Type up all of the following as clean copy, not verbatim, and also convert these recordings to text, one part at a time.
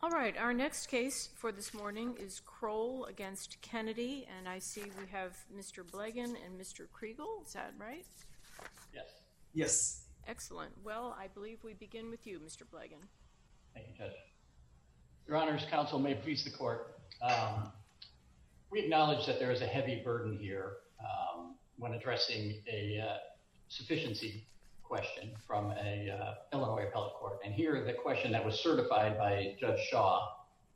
All right, our next case for this morning is Kroll against Kennedy, and I see we have Mr. Blegan and Mr. Kriegel. Is that right? Yes. Yes. Excellent. Well, I believe we begin with you, Mr. Blegan. Thank you, Judge. Your Honors, counsel, may it please the court. We acknowledge that there is a heavy burden here when addressing a sufficiency question from a Illinois appellate court. And here, the question that was certified by Judge Shaw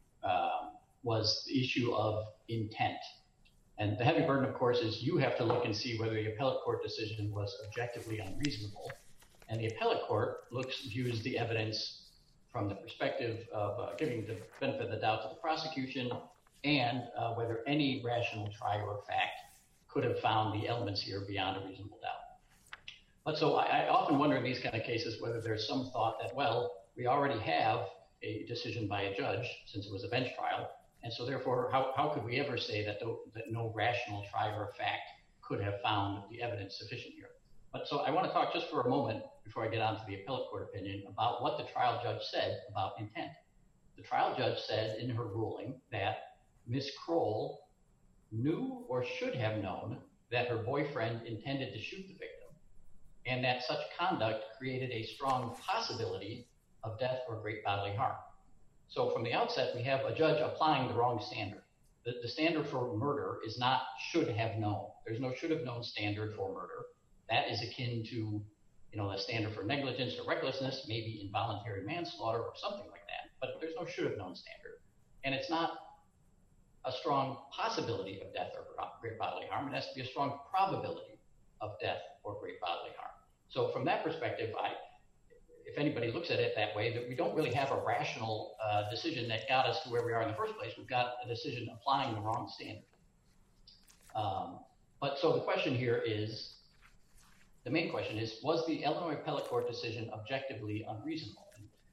was the issue of intent. And the heavy burden, of course, is you have to look and see whether the appellate court decision was objectively unreasonable. And the appellate court views the evidence from the perspective of giving the benefit of the doubt to the prosecution and whether any rational trier of fact could have found the elements here beyond a reasonable doubt. But so I often wonder in these kind of cases whether there's some thought that, well, we already have a decision by a judge since it was a bench trial. And so therefore, how could we ever say that no rational trier of fact could have found the evidence sufficient here? But so I want to talk just for a moment before I get on to the appellate court opinion about what the trial judge said about intent. The trial judge said in her ruling that Ms. Kroll knew or should have known that her boyfriend intended to shoot the victim, and that such conduct created a strong possibility of death or great bodily harm. So from the outset, we have a judge applying the wrong standard. The standard for murder is not should have known. There's no should have known standard for murder. That is akin to, the standard for negligence or recklessness, maybe involuntary manslaughter or something like that. But there's no should have known standard. And it's not a strong possibility of death or great bodily harm. It has to be a strong probability of death or great bodily harm. So from that perspective, if anybody looks at it that way, that we don't really have a rational decision that got us to where we are in the first place. We've got a decision applying the wrong standard. But so the question here is, the main question is, was the Illinois appellate court decision objectively unreasonable?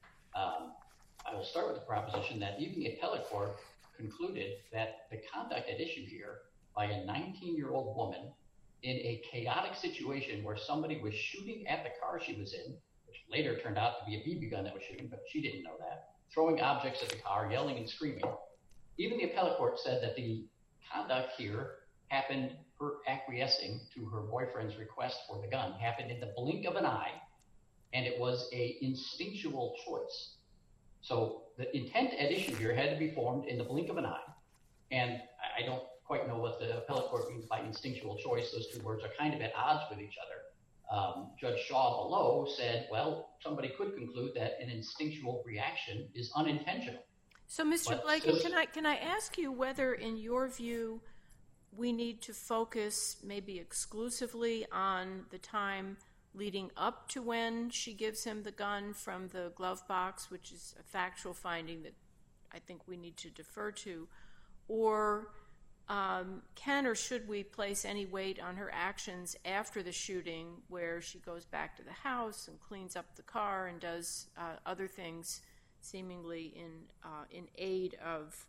I will start with the proposition that even the appellate court concluded that the conduct at issue here by a 19-year-old woman in a chaotic situation where somebody was shooting at the car she was in, which later turned out to be a BB gun that was shooting, but she didn't know that, throwing objects at the car, yelling and screaming. Even the appellate court said that the conduct here happened, her acquiescing to her boyfriend's request for the gun, happened in the blink of an eye, and it was a instinctual choice. So the intent at issue here had to be formed in the blink of an eye. And I don't quite know what the appellate court means by instinctual choice. Those two words are kind of at odds with each other. Judge Shaw below said, well, somebody could conclude that an instinctual reaction is unintentional. So, Mr. Blaken, can I ask you whether, in your view, we need to focus maybe exclusively on the time leading up to when she gives him the gun from the glove box, which is a factual finding that I think we need to defer to, or can or should we place any weight on her actions after the shooting, where she goes back to the house and cleans up the car and does other things seemingly in aid of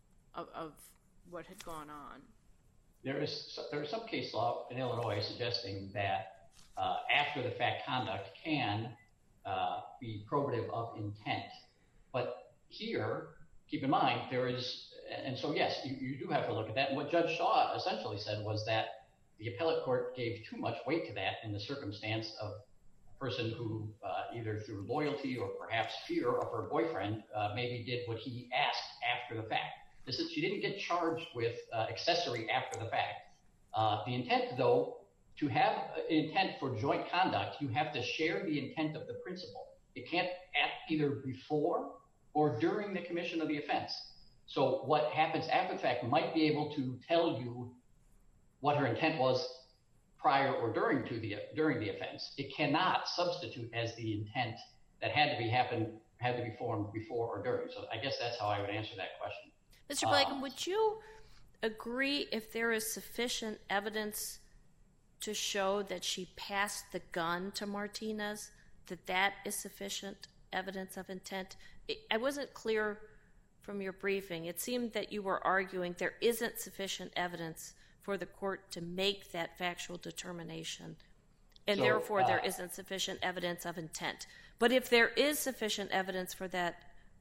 what had gone on? There is some case law in Illinois suggesting that after the fact conduct can be probative of intent. But here, keep in mind, there is, and so yes, you do have to look at that. And what Judge Shaw essentially said was that the appellate court gave too much weight to that in the circumstance of a person who either through loyalty or perhaps fear of her boyfriend maybe did what he asked after the fact. She didn't get charged with accessory after the fact. The intent, though, to have intent for joint conduct, you have to share the intent of the principal. It can't act either before or during the commission of the offense. So what happens after the fact might be able to tell you what her intent was prior or during the offense. It cannot substitute as the intent that had to be formed before or during. So I guess that's how I would answer that question. Mr. Blaken, would you agree if there is sufficient evidence to show that she passed the gun to Martinez, that is sufficient evidence of intent? I wasn't clear from your briefing. It seemed that you were arguing there isn't sufficient evidence for the court to make that factual determination, and therefore there isn't sufficient evidence of intent. But if there is sufficient evidence for that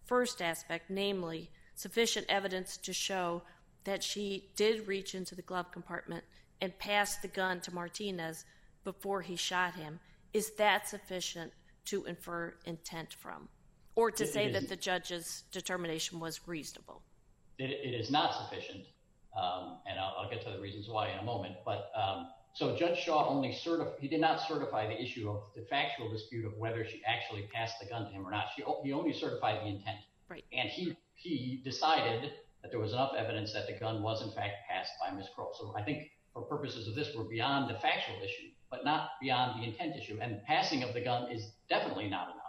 first aspect, namely sufficient evidence to show that she did reach into the glove compartment and pass the gun to Martinez before he shot him, is that sufficient to infer intent from? Or to say that the judge's determination was reasonable? It is not sufficient, and I'll get to the reasons why in a moment. But so Judge Shaw he did not certify the issue of the factual dispute of whether she actually passed the gun to him or not. He only certified the intent. Right. And he decided that there was enough evidence that the gun was in fact passed by Ms. Kroll. So I think for purposes of this, we're beyond the factual issue, but not beyond the intent issue. And passing of the gun is definitely not enough.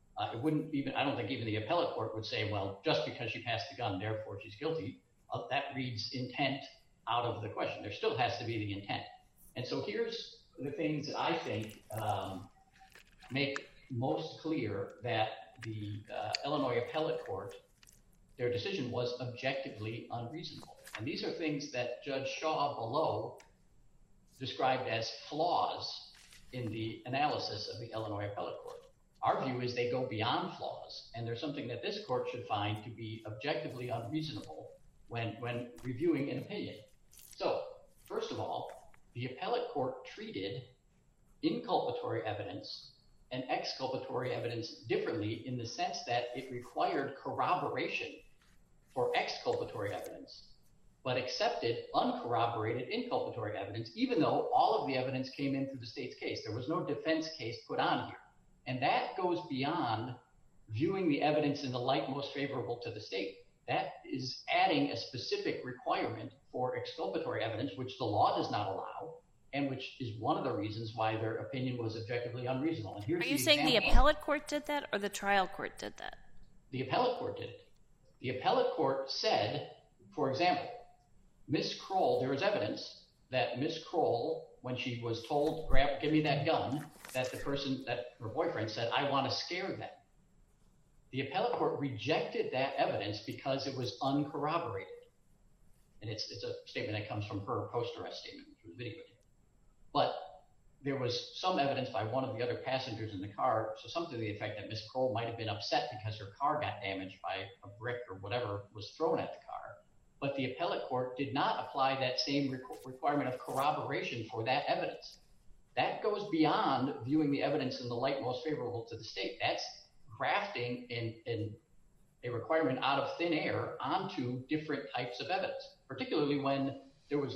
I don't think even the appellate court would say, well, just because she passed the gun, therefore she's guilty. That reads intent out of the question. There still has to be the intent. And so here's the things that I think make most clear that the Illinois appellate court, their decision was objectively unreasonable. And these are things that Judge Shaw below described as flaws in the analysis of the Illinois appellate court. Our view is they go beyond flaws, and there's something that this court should find to be objectively unreasonable when reviewing an opinion. So, first of all, the appellate court treated inculpatory evidence and exculpatory evidence differently in the sense that it required corroboration for exculpatory evidence, but accepted uncorroborated inculpatory evidence, even though all of the evidence came in through the state's case. There was no defense case put on here. And that goes beyond viewing the evidence in the light most favorable to the state. That is adding a specific requirement for exculpatory evidence, which the law does not allow, and which is one of the reasons why their opinion was objectively unreasonable. And here's Are you saying the appellate court did that or the trial court did that? The appellate court did it. The appellate court said, for example, Ms. Kroll, there is evidence that Ms. Kroll, when she was told, give me that gun, that her boyfriend said, I want to scare them. The appellate court rejected that evidence because it was uncorroborated. And it's a statement that comes from her post-arrest statement, which was videoed. But there was some evidence by one of the other passengers in the car, so something to the effect that Ms. Kroll might have been upset because her car got damaged by a brick or whatever was thrown at the car. But the appellate court did not apply that same requirement of corroboration for that evidence. That goes beyond viewing the evidence in the light most favorable to the state. That's crafting a requirement out of thin air onto different types of evidence, particularly when there was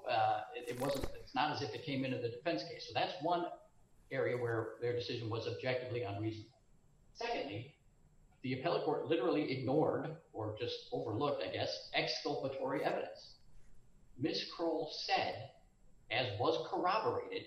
it's not as if it came into the defense case. So that's one area where their decision was objectively unreasonable. Secondly, the appellate court literally ignored, or just overlooked, I guess, exculpatory evidence. Ms. Kroll said, as was corroborated,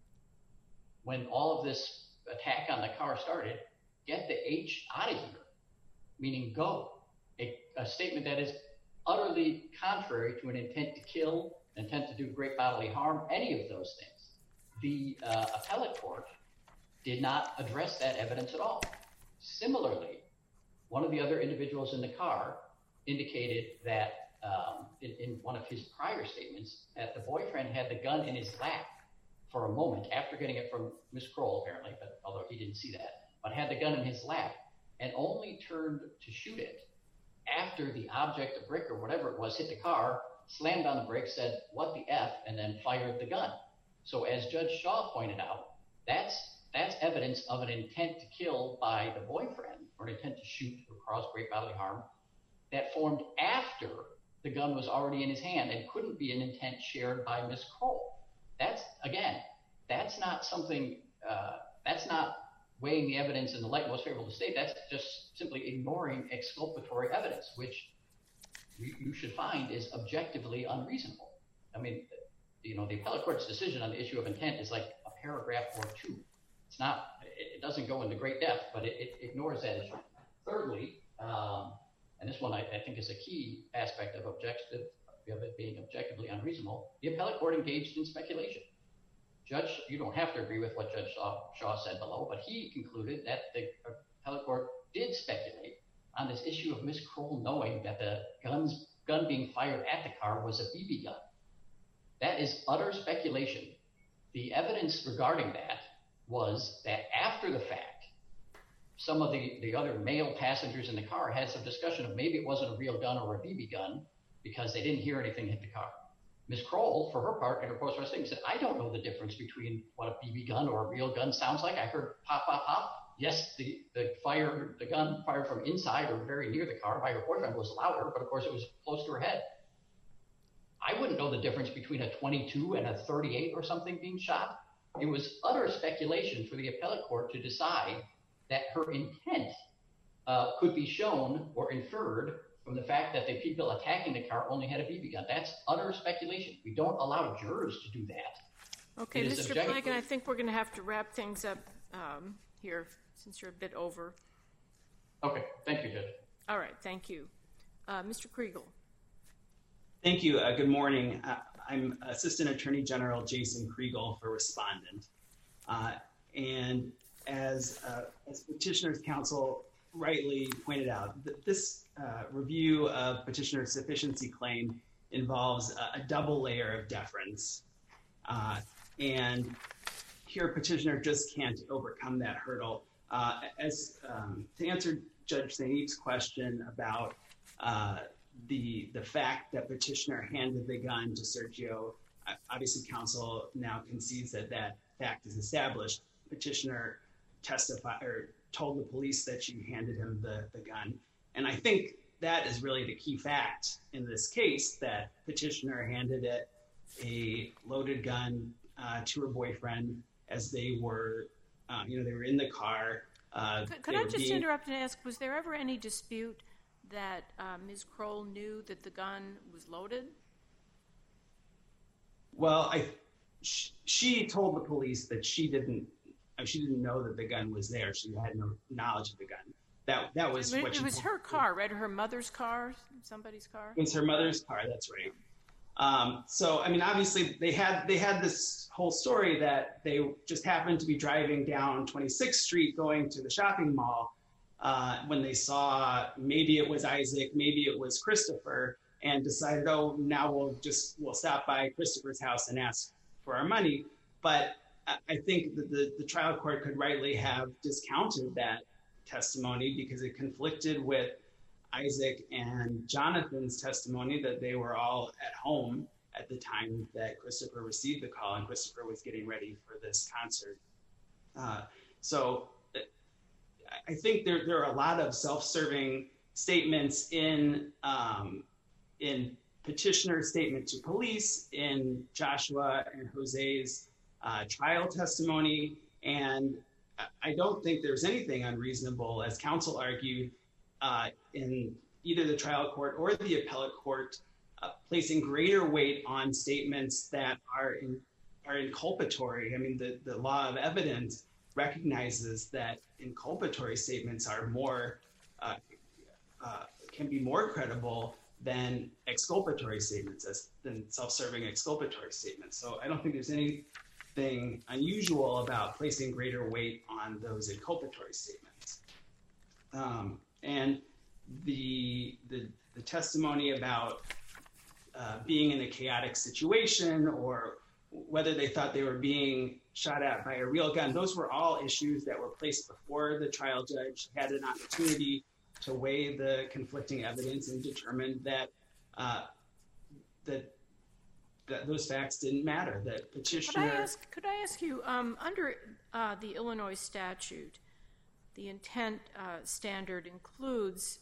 when all of this attack on the car started, get the H out of here, meaning go. A statement that is utterly contrary to an intent to kill, an intent to do great bodily harm, any of those things. The appellate court did not address that evidence at all. Similarly, one of the other individuals in the car indicated that in one of his prior statements that the boyfriend had the gun in his lap for a moment after getting it from Ms. Kroll, apparently, but although he didn't see that, but had the gun in his lap and only turned to shoot it after the object, a brick or whatever it was, hit the car, slammed on the brakes, said, what the F, and then fired the gun. So as Judge Shaw pointed out, that's evidence of an intent to kill by the boyfriend, or an intent to shoot or cause great bodily harm, that formed after the gun was already in his hand and couldn't be an intent shared by Ms. Kroll. That's not something, that's not weighing the evidence in the light most favorable to the state. That's just simply ignoring exculpatory evidence, which you should find is objectively unreasonable. I mean, the appellate court's decision on the issue of intent is like a paragraph or two. It's not, it doesn't go into great depth, but it ignores that issue. Thirdly, and this one I think is a key aspect of it being objectively unreasonable, the appellate court engaged in speculation. Judge, you don't have to agree with what Judge Shaw said below, but he concluded that the appellate court did speculate on this issue of Ms. Kroll knowing that the gun being fired at the car was a BB gun. That is utter speculation. The evidence regarding that was that after the fact, some of the other male passengers in the car had some discussion of maybe it wasn't a real gun or a BB gun because they didn't hear anything hit the car. Ms. Kroll, for her part, in her post-arrest statement, said, I don't know the difference between what a BB gun or a real gun sounds like. I heard pop, pop, pop. Yes, the gun fired from inside or very near the car by her boyfriend was louder, but of course it was close to her head. I wouldn't know the difference between a 22 and a 38 or something being shot. It was utter speculation for the appellate court to decide that her intent could be shown or inferred from the fact that the people attacking the car only had a BB gun. That's utter speculation. We don't allow jurors to do that. Okay, Mr. Flanagan, I think we're going to have to wrap things up here since you're a bit over. Okay, thank you, Judge. All right, thank you. Mr. Kriegel. Thank you. Good morning. I'm Assistant Attorney General Jason Kriegel for Respondent. And as Petitioner's Counsel rightly pointed out, this review of Petitioner's sufficiency claim involves a double layer of deference. And here Petitioner just can't overcome that hurdle. To answer Judge Sainib's question about the fact that Petitioner handed the gun to Sergio, obviously counsel now concedes that that fact is established. Petitioner told the police that she handed him the gun. And I think that is really the key fact in this case, that Petitioner handed a loaded gun to her boyfriend as they were, they were in the car. Could I just interrupt and ask, was there ever any dispute that Ms. Kroll knew that the gun was loaded? Well, she told the police that she didn't know that the gun was there. She had no knowledge of the gun. That was what she told. It was her car, right? Her mother's car, somebody's car? It was her mother's car, that's right. So, I mean, obviously they had this whole story that they just happened to be driving down 26th Street going to the shopping mall when they saw maybe it was Isaac, maybe it was Christopher, and decided, oh, now we'll stop by Christopher's house and ask for our money. But I think that the trial court could rightly have discounted that testimony because it conflicted with Isaac and Jonathan's testimony that they were all at home at the time that Christopher received the call and Christopher was getting ready for this concert. So I think there are a lot of self-serving statements in Petitioner's statement to police, in Joshua and Jose's trial testimony, and I don't think there's anything unreasonable, as counsel argued, in either the trial court or the appellate court, placing greater weight on statements that are inculpatory. I mean, the law of evidence recognizes that inculpatory statements are can be more credible than exculpatory statements, than self-serving exculpatory statements. So I don't think there's anything unusual about placing greater weight on those inculpatory statements. And the testimony about being in a chaotic situation or whether they thought they were being shot at by a real gun, those were all issues that were placed before the trial judge had an opportunity to weigh the conflicting evidence and determine that those facts didn't matter. That Petitioner. Could I ask you, under the Illinois statute, the intent standard includes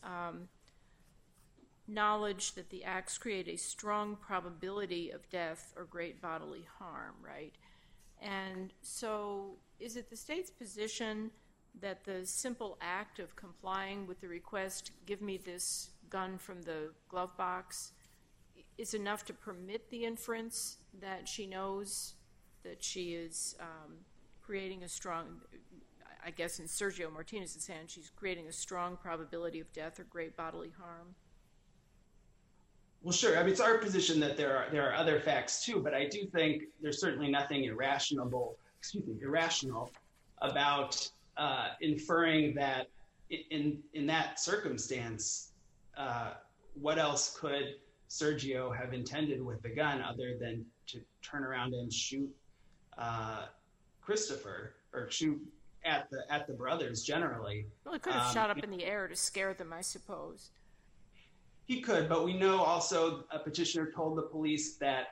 knowledge that the acts create a strong probability of death or great bodily harm, right? And so is it the state's position that the simple act of complying with the request, give me this gun from the glove box, is enough to permit the inference that she knows that she is creating a strong, I guess in Sergio Martinez's hand, she's creating a strong probability of death or great bodily harm? Well, sure. I mean, it's our position that there are other facts too, but I do think there's certainly nothing irrational about inferring that in that circumstance, what else could Sergio have intended with the gun other than to turn around and shoot Christopher or shoot at the brothers generally. Well, it could have shot up in the air to scare them, I suppose. He could, but we know also a petitioner told the police that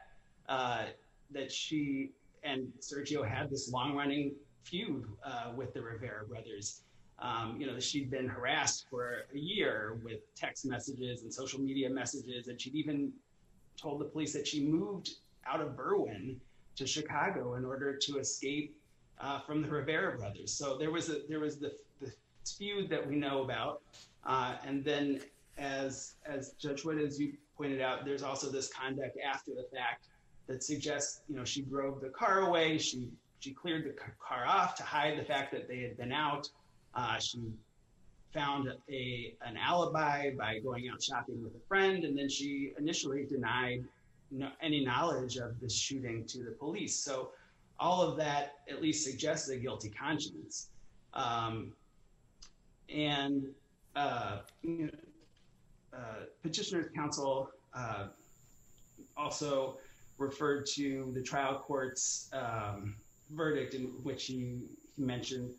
she and Sergio had this long-running feud with the Rivera brothers. She'd been harassed for a year with text messages and social media messages, and she'd even told the police that she moved out of Berwyn to Chicago in order to escape from the Rivera brothers. So there was the feud that we know about, and then as Judge Wood, as you pointed out, there's also this conduct after the fact that suggests she drove the car away, she cleared the car off to hide the fact that they had been out. She found an alibi by going out shopping with a friend, and then she initially denied any knowledge of this shooting to the police. So all of that at least suggests a guilty conscience. Petitioner's counsel also referred to the trial court's verdict, in which he mentioned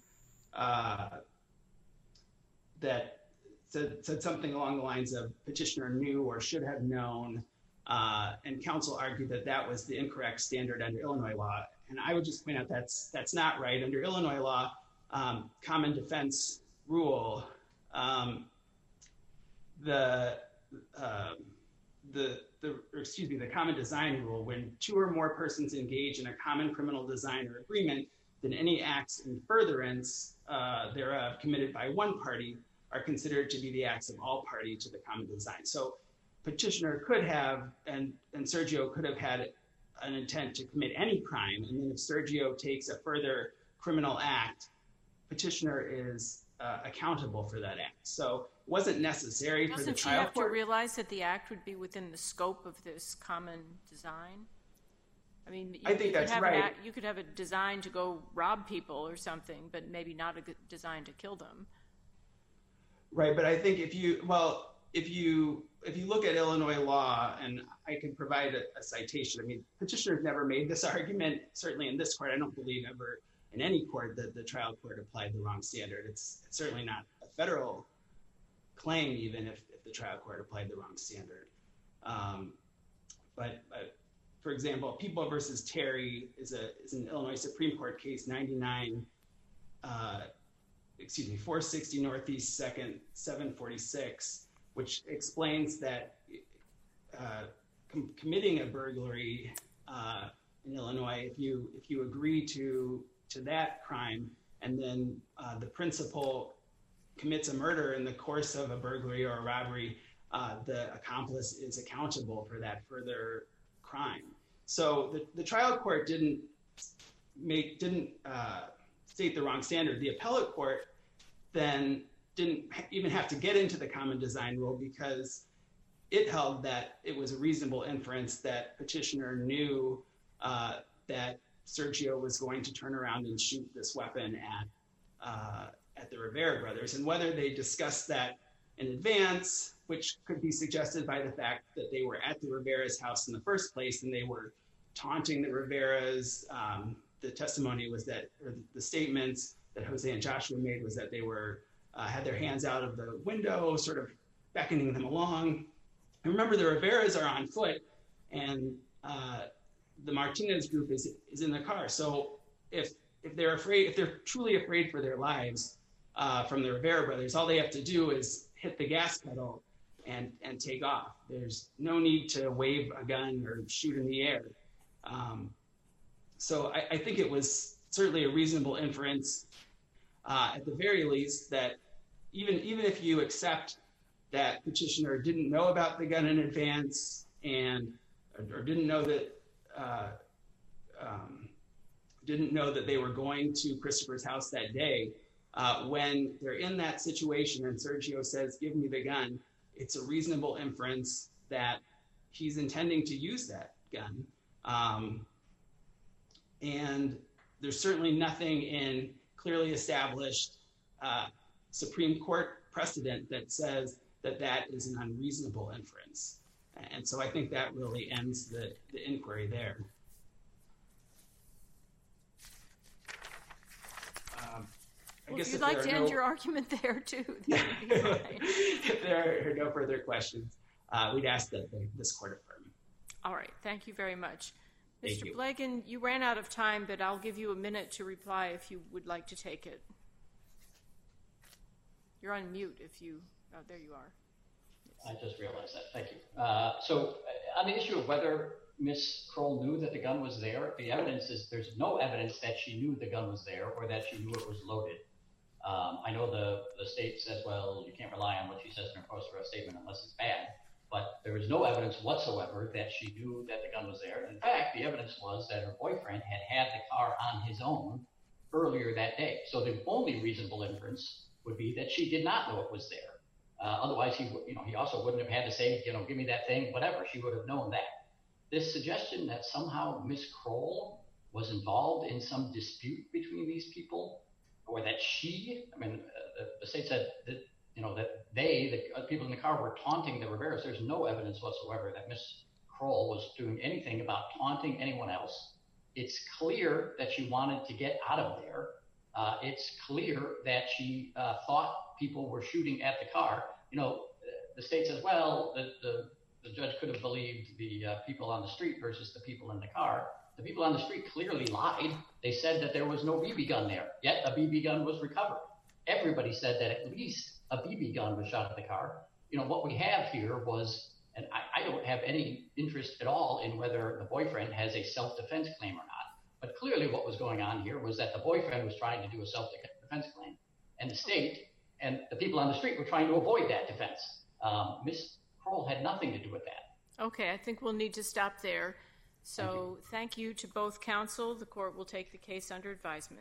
that said something along the lines of petitioner knew or should have known, and counsel argued that was the incorrect standard under Illinois law. And I would just point out that's not right. Under Illinois law, common defense rule, the common design rule, when two or more persons engage in a common criminal design or agreement, then any acts in furtherance thereof committed by one party are considered to be the acts of all parties to the common design. So petitioner could have, and Sergio could have had an intent to commit any crime, and then if Sergio takes a further criminal act, petitioner is accountable for that act. So it wasn't necessary for the trial court. Doesn't she have to realize that the act would be within the scope of this common design? I mean, I think that's right. You could have a design to go rob people or something, but maybe not a design to kill them. Right, but I think if you look at Illinois law, and I can provide a citation. I mean, petitioners never made this argument, certainly in this court. I don't believe ever in any court that the trial court applied the wrong standard. It's certainly not a federal claim, even if the trial court applied the wrong standard. But for example, People versus Terry is an Illinois Supreme Court case, 460 Northeast 2nd, 746, which explains that committing a burglary in Illinois, if you agree to that crime, and then the principal commits a murder in the course of a burglary or a robbery, the accomplice is accountable for that further crime. So the trial court didn't state the wrong standard. The appellate court then didn't even have to get into the common design rule, because it held that it was a reasonable inference that petitioner knew that Sergio was going to turn around and shoot this weapon at the Rivera brothers. And whether they discussed that in advance, which could be suggested by the fact that they were at the Rivera's house in the first place and they were taunting the Riveras. The testimony was that, or the statements that Jose and Joshua made was that they were had their hands out of the window, sort of beckoning them along. And remember, the Riveras are on foot, and the Martinez group is in the car. So if they're truly afraid for their lives from the Rivera brothers, all they have to do is hit the gas pedal and take off. There's no need to wave a gun or shoot in the air. So I think it was certainly a reasonable inference, at the very least, that even if you accept that petitioner didn't know about the gun in advance or didn't know that they were going to Christopher's house that day, when they're in that situation and Sergio says, "Give me the gun," it's a reasonable inference that he's intending to use that gun. And there's certainly nothing in clearly established Supreme Court precedent that says that is an unreasonable inference. And so I think that really ends the inquiry there. Well, if you'd like to end your argument there, too, that would be fine. If there are no further questions, we'd ask that this court affirm. All right. Thank you very much. Thank Mr. you. Blagan, you ran out of time, but I'll give you a minute to reply if you would like to take it. You're on mute if you... Oh, there you are. I just realized that. Thank you. So on the issue of whether Ms. Kroll knew that the gun was there, the evidence is there's no evidence that she knew the gun was there or that she knew it was loaded. I know the state says, well, you can't rely on what she says in her post-arrest statement unless it's bad, but there was no evidence whatsoever that she knew that the gun was there. In fact, the evidence was that her boyfriend had the car on his own earlier that day. So the only reasonable inference would be that she did not know it was there. Otherwise, he also wouldn't have had to say, give me that thing, whatever. She would have known that. This suggestion that somehow Ms. Kroll was involved in some dispute between these people, or that the state said that, that the people in the car were taunting the Riveras. There's no evidence whatsoever that Ms. Kroll was doing anything about taunting anyone else. It's clear that she wanted to get out of there. It's clear that she thought people were shooting at the car. The state says, well, the judge could have believed the people on the street versus the people in the car. The people on the street clearly lied. They said that there was no BB gun there, yet a BB gun was recovered. Everybody said that at least a BB gun was shot at the car. What we have here was, and I don't have any interest at all in whether the boyfriend has a self-defense claim or not, but clearly what was going on here was that the boyfriend was trying to do a self-defense claim, and the state and the people on the street were trying to avoid that defense. Ms. Kroll had nothing to do with that. Okay, I think we'll need to stop there. So thank you to both counsel. The court will take the case under advisement.